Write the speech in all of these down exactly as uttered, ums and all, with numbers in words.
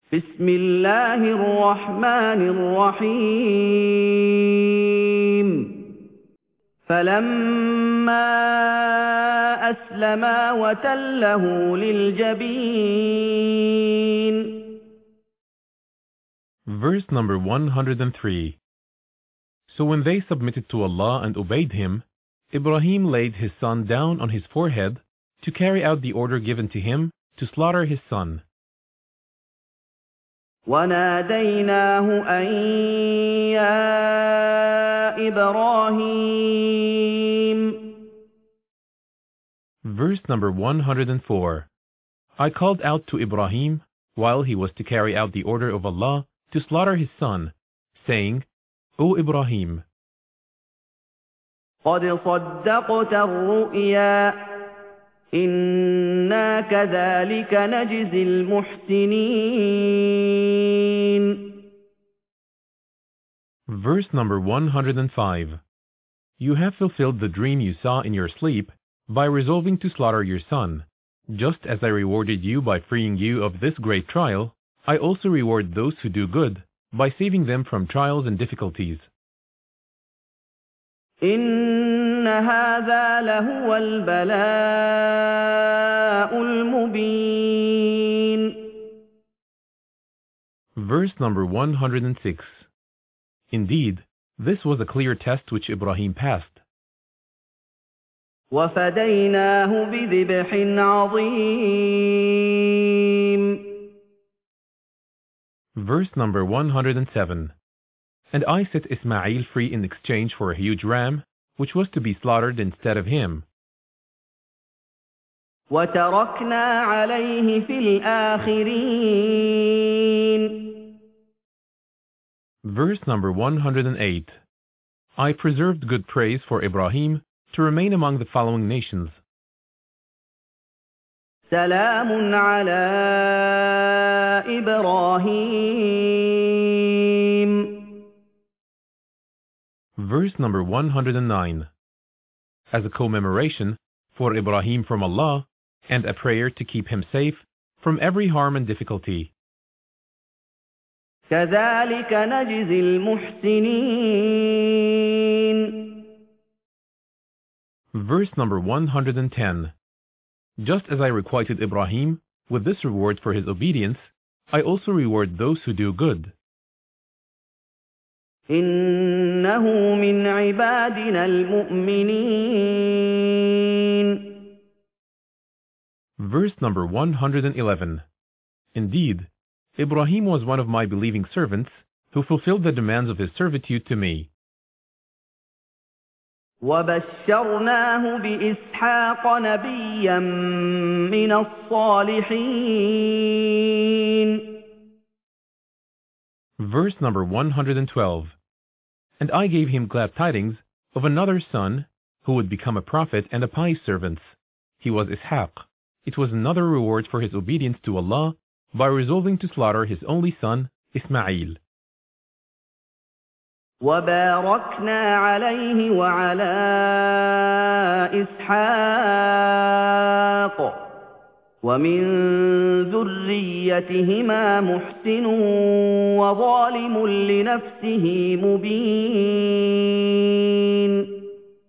بسم الله الرحمن الرحيم فلما أسلما وتله للجبين. Verse number one hundred three. So when they submitted to Allah and obeyed Him, Ibrahim laid his son down on his forehead to carry out the order given to him to slaughter his son. وناديناه أن يا إبراهيم. Verse number one hundred four. I called out to Ibrahim while he was to carry out the order of Allah to slaughter his son, saying, O Ibrahim, قد صدقت الرؤيا إنا كذلك نجزي المحسنين. Verse number one hundred five. You have fulfilled the dream you saw in your sleep by resolving to slaughter your son. Just as I rewarded you by freeing you of this great trial, I also reward those who do good by saving them from trials and difficulties. إن هذا لهو البلاء المبين. Verse number one hundred six. Indeed, this was a clear test which Ibrahim passed. وفديناه بذبح عظيم. Verse number one hundred seven. And I set Ismail free in exchange for a huge ram, which was to be slaughtered instead of him. وتركنا عليه في الآخرين. Verse number one hundred eight. I preserved good praise for Ibrahim to remain among the following nations. سلام على إبراهيم. Verse number one hundred nine. As a commemoration for Ibrahim from Allah and a prayer to keep him safe from every harm and difficulty. كذلك نجزي المحسنين. Verse number one hundred ten. Just as I requited Ibrahim with this reward for his obedience, I also reward those who do good. إنه من عبادنا المؤمنين. Verse number one hundred eleven. Indeed, Ibrahim was one of my believing servants who fulfilled the demands of his servitude to me. وبشرناه بإسحاق نبيا من الصالحين. Verse number one hundred twelve. And I gave him glad tidings of another son who would become a prophet and a pious servant. He was Ishaq. It was another reward for his obedience to Allah by resolving to slaughter his only son, Ismail. وباركنا عليه وعلى إسحاق ومن ذريتهما محسن وظالم لنفسه مبين.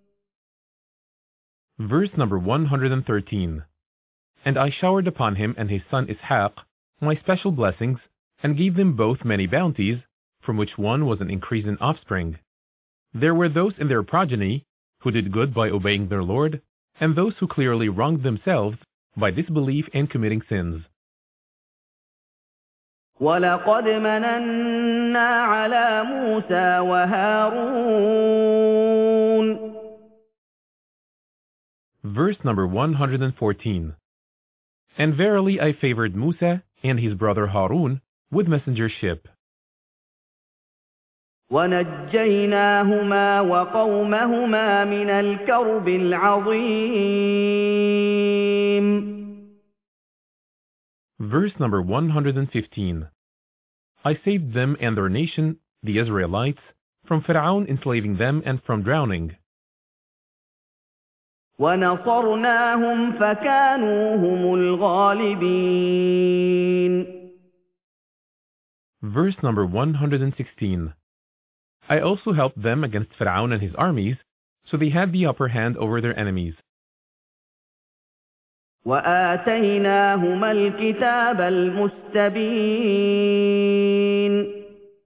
Verse number one hundred thirteen. And I showered upon him and his son Ishaq my special blessings and gave them both many bounties, from which one was an increase in offspring. There were those in their progeny who did good by obeying their Lord, and those who clearly wronged themselves by disbelief and committing sins. وَلَقَدْ مَنَنَّا عَلَى مُوسَى وَهَارُونَ. Verse number one hundred fourteen. And verily I favored Musa and his brother Harun with messengership. وَنَجَّيْنَاهُمَا وَقَوْمَهُمَا مِنَ الْكَرْبِ الْعَظِيمِ. Verse number one hundred fifteen. I saved them and their nation, the Israelites, from Pharaoh enslaving them and from drowning. وَنَصَرْنَاهُمْ فَكَانُوا هُمُ الْغَالِبِينَ. Verse number one hundred sixteen. I also helped them against Fir'aun and his armies, so they had the upper hand over their enemies. وآتيناهما الكتاب المستبين.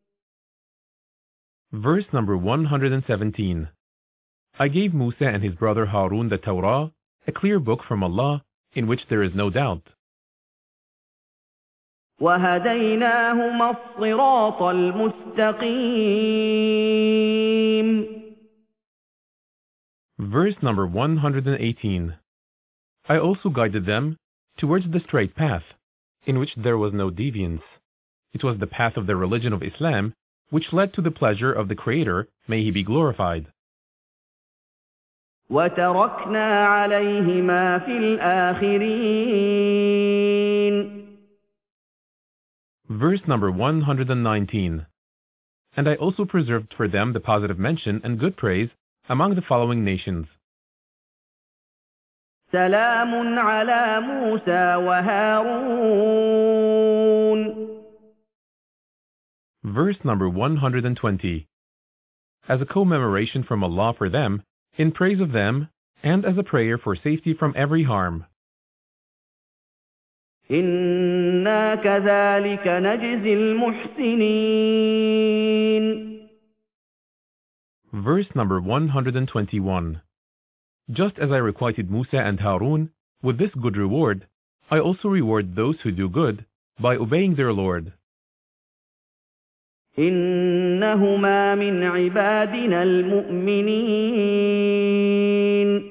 Verse number one hundred seventeen. I gave Musa and his brother Harun the Torah, a clear book from Allah, in which there is no doubt. وهديناهما الصراط المستقيم. Verse number one hundred eighteen. I also guided them towards the straight path, in which there was no deviance. It was the path of the religion of Islam, which led to the pleasure of the Creator, may He be glorified. وتركنا عليهما في الآخرين. Verse number one hundred nineteen. And I also preserved for them the positive mention and good praise among the following nations. سلام على موسى وهارون. Verse number one hundred twenty. As a commemoration from Allah for them, in praise of them, and as a prayer for safety from every harm. إنا كذلك نجزي المحسنين. Verse number one hundred twenty-one. Just as I requited Musa and Harun with this good reward, I also reward those who do good by obeying their Lord. إنهما من عبادنا المؤمنين.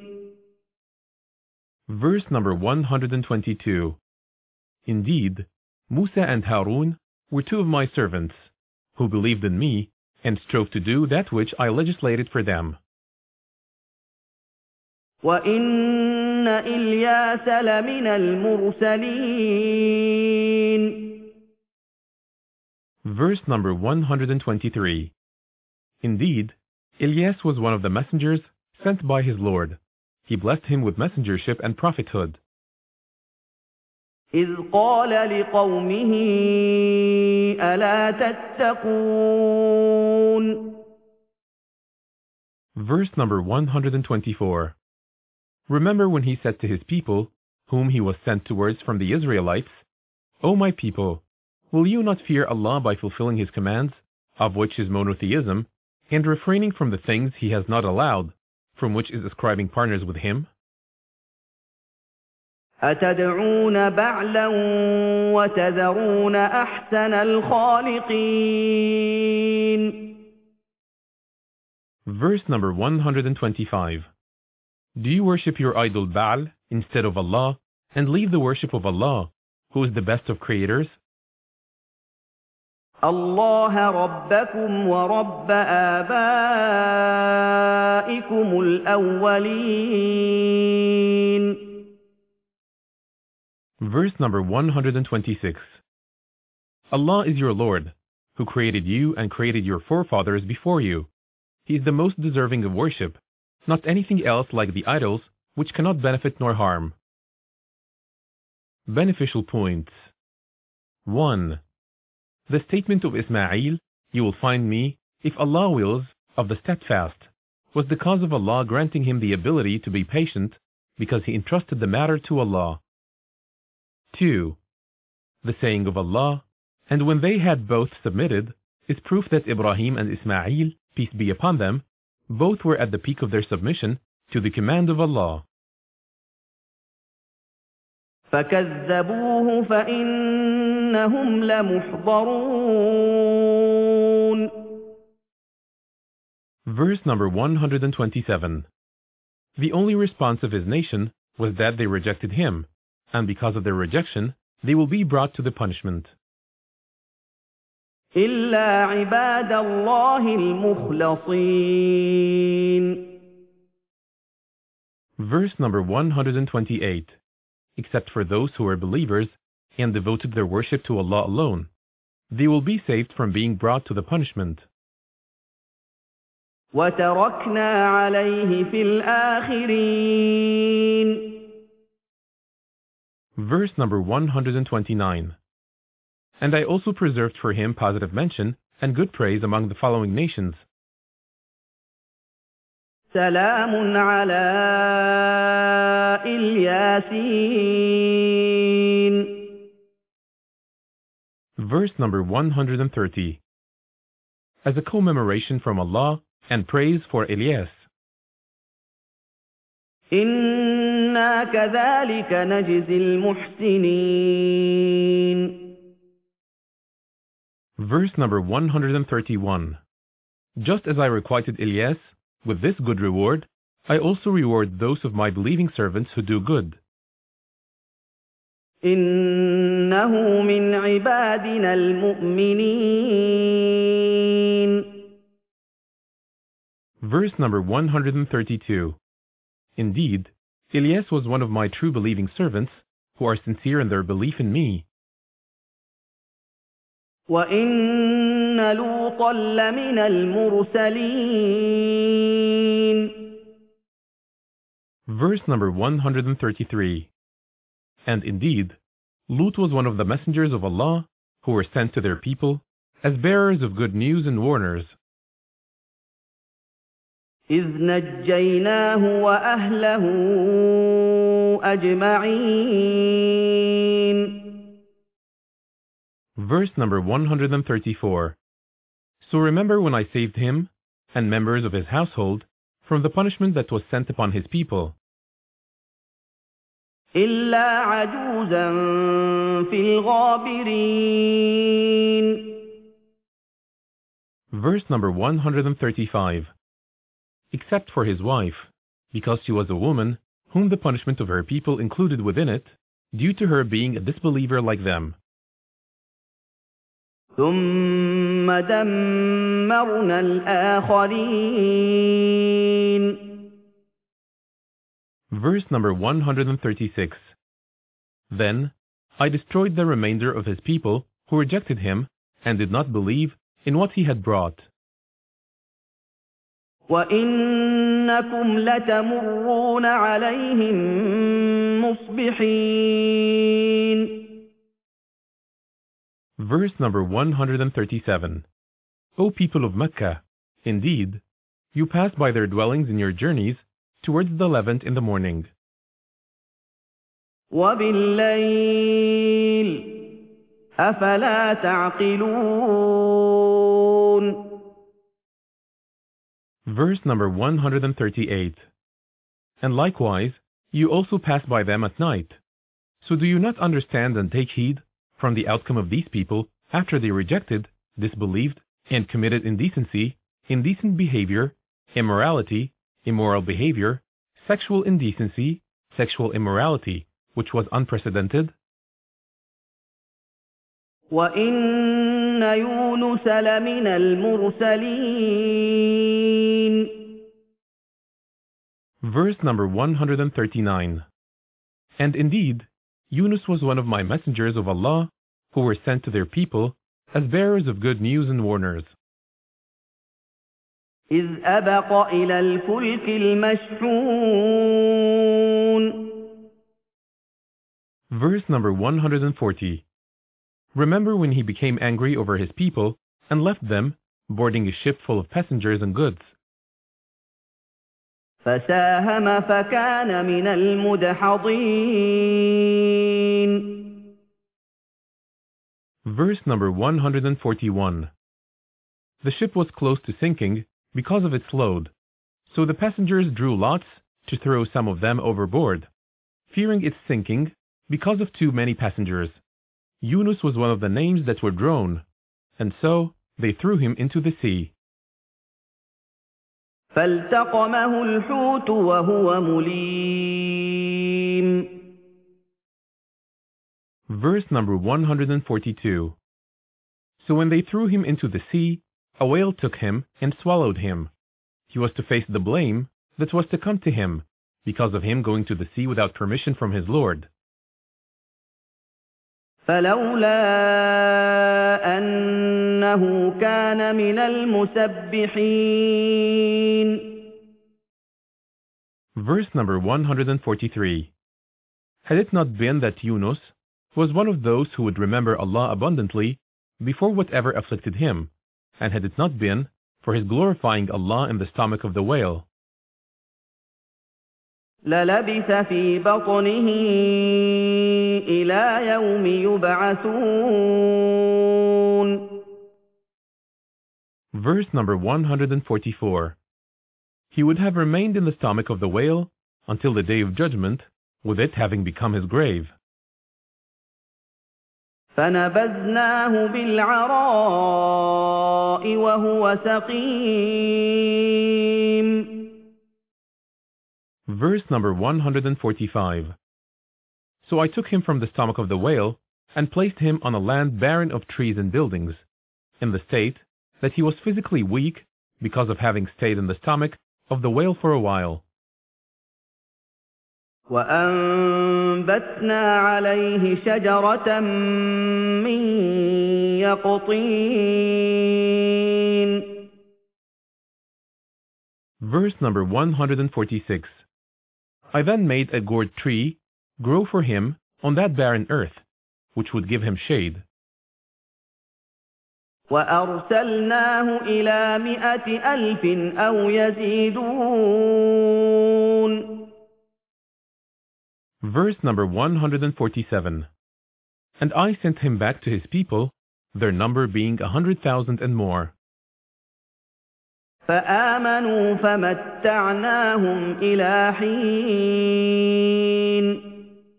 Verse number one hundred twenty-two. Indeed, Musa and Harun were two of my servants, who believed in me and strove to do that which I legislated for them. وإن إلياس لمن المرسلين. Verse number one hundred twenty-three. Indeed, Ilyas was one of the messengers sent by his Lord. He blessed him with messengership and prophethood. إذ قال لقومه ألا تتقون. Verse number one hundred twenty-four. Remember when he said to his people, whom he was sent towards from the Israelites, O my people, will you not fear Allah by fulfilling His commands, of which is monotheism, and refraining from the things He has not allowed, from which is ascribing partners with Him? أتدعون بعلا وتذرون أحسن الخالقين. Verse number one hundred twenty-five. Do you worship your idol Baal instead of Allah, and leave the worship of Allah, who is the best of creators? الله ربكم ورب آبائكم الأولين. Verse number one hundred twenty-six. Allah is your Lord, who created you and created your forefathers before you. He is the most deserving of worship, not anything else like the idols, which cannot benefit nor harm. Beneficial points. one. The statement of Ismail, you will find me, if Allah wills, of the steadfast, was the cause of Allah granting him the ability to be patient, because he entrusted the matter to Allah. two. The saying of Allah, and when they had both submitted, is proof that Ibrahim and Ismail, peace be upon them, both were at the peak of their submission to the command of Allah. فكذبوه فإنهم لمحضرون. Verse number one hundred twenty-seven. The only response of his nation was that they rejected him, and because of their rejection, they will be brought to the punishment. إلا عباد الله المخلصين. Verse number one hundred twenty-eight. Except for those who are believers and devoted their worship to Allah alone, they will be saved from being brought to the punishment. وتركنا عليه في الآخرين. Verse number one hundred twenty-nine. And I also preserved for him positive mention and good praise among the following nations. سلام على الياسين. Verse number one hundred thirty. As a commemoration from Allah and praise for Ilyas. إنا كذلك نجزي المحسنين. Verse number one hundred thirty-one. Just as I requited Ilyas with this good reward, I also reward those of my believing servants who do good. إنه من عبادنا المؤمنين. Verse number one hundred thirty-two. Indeed, Ilyas was one of my true believing servants who are sincere in their belief in me. وإن لوطا لمن المرسلين. Verse number one hundred thirty-three. And indeed, Lut was one of the messengers of Allah who were sent to their people as bearers of good news and warners. إذ نجيناه وأهله أجمعين. Verse number one hundred thirty-four. So remember when I saved him and members of his household from the punishment that was sent upon his people. إلا عجوزا في الغابرين. Verse number one hundred thirty-five. Except for his wife, because she was a woman whom the punishment of her people included within it, due to her being a disbeliever like them. ثم دمرنا الآخرين. Verse number one hundred thirty-six. Then I destroyed the remainder of his people who rejected him and did not believe in what he had brought. وَإِنَّكُمْ لَتَمُرُّونَ عَلَيْهِمْ مُصْبِحِينَ. Verse number one hundred thirty-seven. O people of Mecca, indeed, you pass by their dwellings in your journeys towards the Levant in the morning. وَبِاللَّيْلِ أَفَلَا تَعْقِلُونَ. Verse number one hundred thirty-eight. And likewise, you also pass by them at night. So do you not understand and take heed from the outcome of these people after they rejected, disbelieved, and committed indecency, indecent behavior, immorality, immoral behavior, sexual indecency, sexual immorality, which was unprecedented? وَإِنَّ يُونُسَ لَمِنَ الْمُرْسَلِينَ. Verse number one hundred thirty-nine. And indeed, Yunus was one of my messengers of Allah who were sent to their people as bearers of good news and warners. إِذْ أَبَقَ إِلَى الْفُلْكِ الْمَشْحُونِ. Verse number one hundred forty. Remember when he became angry over his people and left them, boarding a ship full of passengers and goods. فساهم فكان من المدحضين. Verse number one hundred forty-one. The ship was close to sinking because of its load, so the passengers drew lots to throw some of them overboard, fearing its sinking because of too many passengers. Yunus was one of the names that were drawn, and so they threw him into the sea. فالتقمه الحوت وهو مليم. Verse number one hundred forty-two. So when they threw him into the sea, a whale took him and swallowed him. He was to face the blame that was to come to him because of him going to the sea without permission from his Lord. فلولا أنه كان من المسبحين. Verse number one hundred forty-three. Had it not been that Yunus, was one of those who would remember Allah abundantly before whatever afflicted him, and had it not been for his glorifying Allah in the stomach of the whale, لَلَبِثَ فِي بَطْنِهِ إِلَى يَوْمِ يُبْعَثُونَ. Verse number one hundred forty-four. He would have remained in the stomach of the whale until the day of judgment, with it having become his grave. فَنَبَذْنَاهُ بِالْعَرَاءِ وَهُوَ سَقِيمٌ. Verse number one hundred forty-five. So I took him from the stomach of the whale and placed him on a land barren of trees and buildings, in the state that he was physically weak because of having stayed in the stomach of the whale for a while. وَأَنبَتْنَا عَلَيْهِ شَجَرَةً مِّن يَقْطِينٍ. Verse number one hundred forty-six. I then made a gourd tree grow for him on that barren earth, which would give him shade. وَأَرْسَلْنَاهُ إِلَى مِائَةِ أَلْفٍ أَوْ يَزِيدُونَ. Verse number one hundred forty-seven. And I sent him back to his people, their number being a hundred thousand and more. فآمنوا فمتعناهم إلى حين.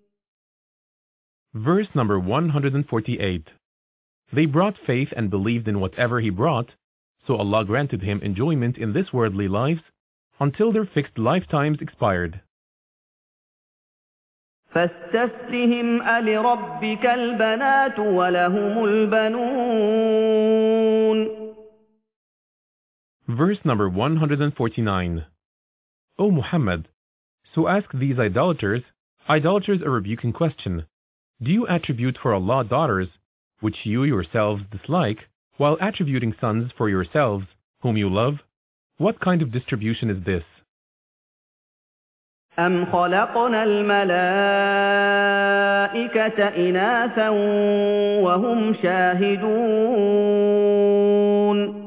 Verse number one hundred forty-eight. They brought faith and believed in whatever he brought, so Allah granted him enjoyment in this worldly lives until their fixed lifetimes expired. فاستفتهم ألربك البنات ولهم البنون. Verse number one hundred forty-nine. O Muhammad, so ask these idolaters, idolaters a rebuking question. Do you attribute for Allah daughters, which you yourselves dislike, while attributing sons for yourselves, whom you love? What kind of distribution is this? أَمْ خَلَقْنَا الْمَلَائِكَةَ إِنَاثًا وَهُمْ شَاهِدُونَ.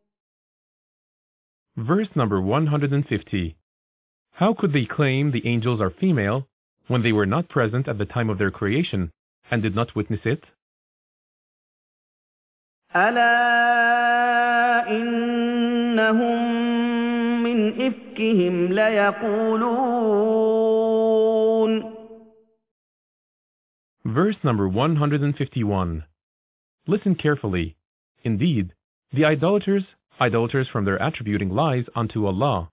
Verse number one hundred fifty. How could they claim the angels are female when they were not present at the time of their creation and did not witness it? أَلَا إِنَّهُمْ مِنْ إِفْكِهِمْ لَيَقُولُونَ. Verse number one hundred fifty-one. Listen carefully. Indeed, the idolaters, idolaters from their attributing lies unto Allah.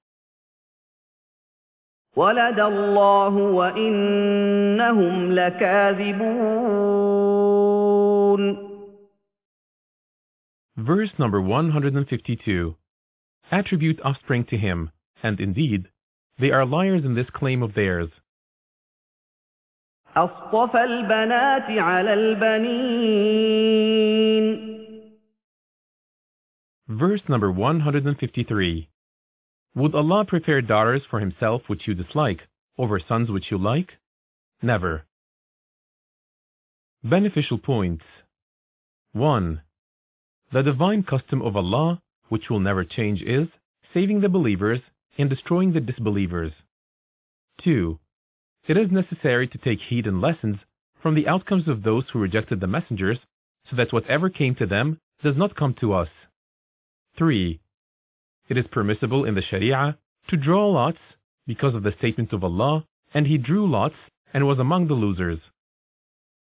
وَلَدَ اللَّهُ وَإِنَّهُمْ لَكَاذِبُونَ. Verse number one hundred fifty-two. Attribute offspring to him, and indeed, they are liars in this claim of theirs. أَصْطَفَى الْبَنَاتِ عَلَى الْبَنِينَ. Verse number one hundred fifty-three. Would Allah prepare daughters for himself which you dislike, over sons which you like? Never. Beneficial points. one. The divine custom of Allah, which will never change, is saving the believers and destroying the disbelievers. two. It is necessary to take heed and lessons from the outcomes of those who rejected the messengers, so that whatever came to them does not come to us. three. It is permissible in the Sharia to draw lots because of the statement of Allah, and he drew lots and was among the losers.